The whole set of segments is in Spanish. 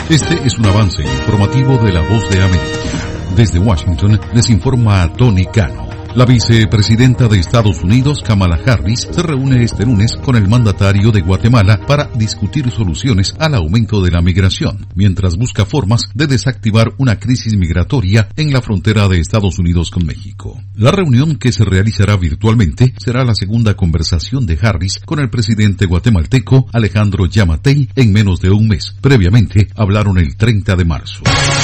Este es un avance informativo de La Voz de América. Desde Washington les informa Tony Cano. La vicepresidenta de Estados Unidos, Kamala Harris, se reúne este lunes con el mandatario de Guatemala para discutir soluciones al aumento de la migración, mientras busca formas de desactivar una crisis migratoria en la frontera de Estados Unidos con México. La reunión, que se realizará virtualmente, será la segunda conversación de Harris con el presidente guatemalteco Alejandro Yamatei en menos de un mes. Previamente hablaron el 30 de marzo.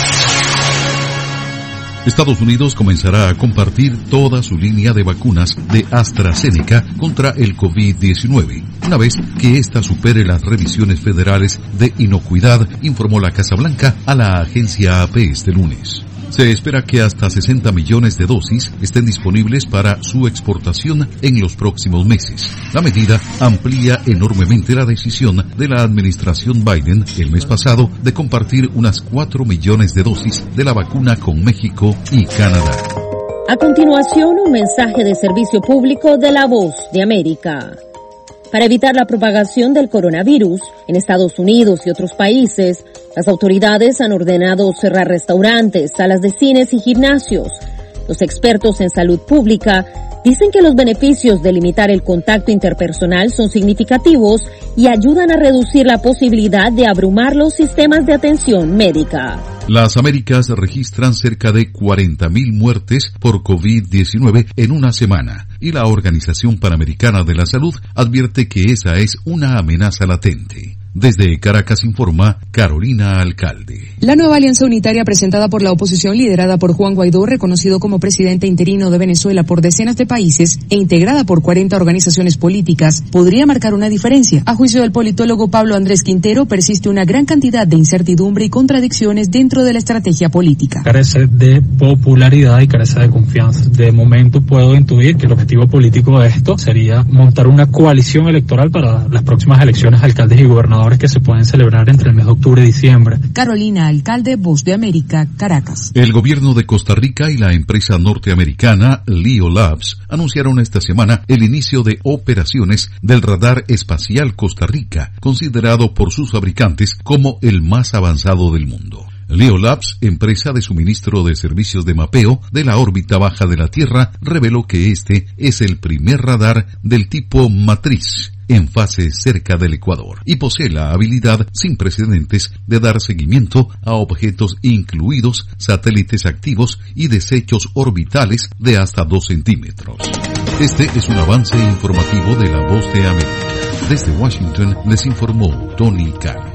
Estados Unidos comenzará a compartir toda su línea de vacunas de AstraZeneca contra el COVID-19, una vez que ésta supere las revisiones federales de inocuidad, informó la Casa Blanca a la agencia AP este lunes. Se espera que hasta 60 millones de dosis estén disponibles para su exportación en los próximos meses. La medida amplía enormemente la decisión de la administración Biden el mes pasado de compartir unas 4 millones de dosis de la vacuna con México y Canadá. A continuación, un mensaje de servicio público de La Voz de América. Para evitar la propagación del coronavirus en Estados Unidos y otros países, las autoridades han ordenado cerrar restaurantes, salas de cines y gimnasios. Los expertos en salud pública dicen que los beneficios de limitar el contacto interpersonal son significativos y ayudan a reducir la posibilidad de abrumar los sistemas de atención médica. Las Américas registran cerca de 40.000 muertes por COVID-19 en una semana, y la Organización Panamericana de la Salud advierte que esa es una amenaza latente. Desde Caracas informa Carolina Alcalde. La nueva alianza unitaria presentada por la oposición, liderada por Juan Guaidó, reconocido como presidente interino de Venezuela por decenas de países e integrada por 40 organizaciones políticas, podría marcar una diferencia. A juicio del politólogo Pablo Andrés Quintero, persiste una gran cantidad de incertidumbre y contradicciones dentro de la estrategia política. Carece de popularidad y carece de confianza. De momento puedo intuir que el objetivo político de esto sería montar una coalición electoral para las próximas elecciones de alcaldes y gobernadores que se pueden celebrar entre el mes de octubre y diciembre. Carolina Alcalde, Voz de América, Caracas. El gobierno de Costa Rica y la empresa norteamericana Leo Labs anunciaron esta semana el inicio de operaciones del radar espacial Costa Rica, considerado por sus fabricantes como el más avanzado del mundo. Leo Labs, empresa de suministro de servicios de mapeo de la órbita baja de la Tierra, reveló que este es el primer radar del tipo matriz en fase cerca del Ecuador y posee la habilidad sin precedentes de dar seguimiento a objetos incluidos satélites activos y desechos orbitales de hasta 2 centímetros. Este es un avance informativo de La Voz de América. Desde Washington les informó Tony Cano.